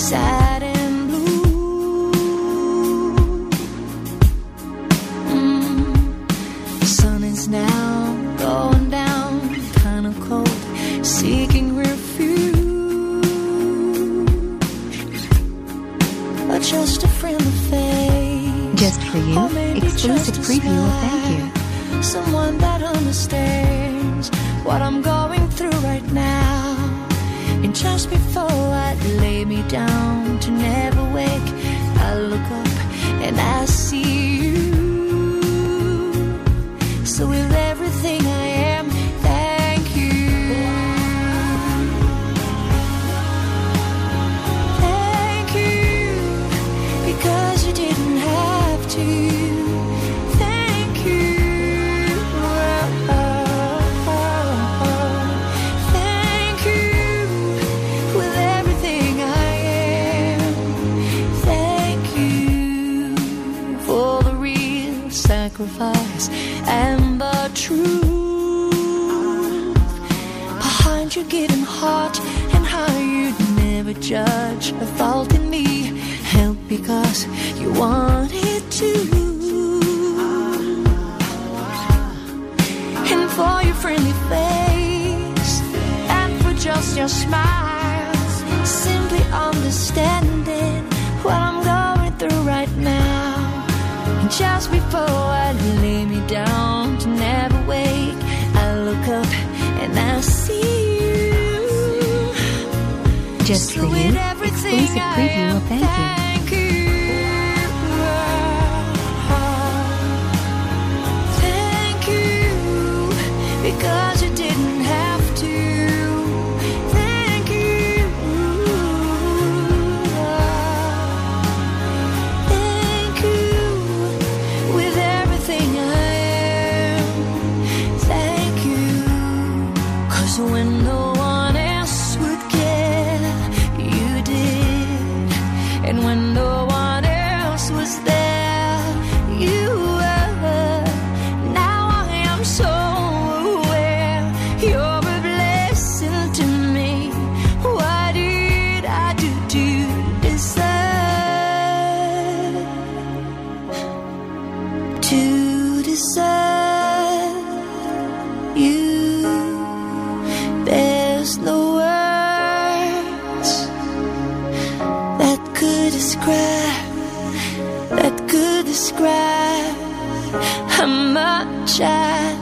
sad and blue. The sun is now going down, kind of cold, seeking refuge. But just a friendly face, just for you, exclusive preview of Thank You. Someone that understands what I'm going through right now. And just before I lay me down to never wake, I look up and I see you. So with everything I am, thank you. Thank you, because you didn't have to. Thank you. Thank you, with everything I am. Thank you for the real sacrifice and the truth behind your giving heart, and how you'd never judge a fault in me. Help because you wanted to. And for your friendly face, and for just your smiles, simply understanding what I'm going through right now. And just before I lay me down to never wake, I look up and I see you. Just for you, exclusive preview of Thank You. Thank you. Thank you, because you didn't have to. Thank you. Thank you, with everything I am. Thank you, 'cause when no one else would care, you did. And when no one else was there, you were. Now I am so aware you're a blessing to me. What did I do to deserve you? There's no words that could describe how much I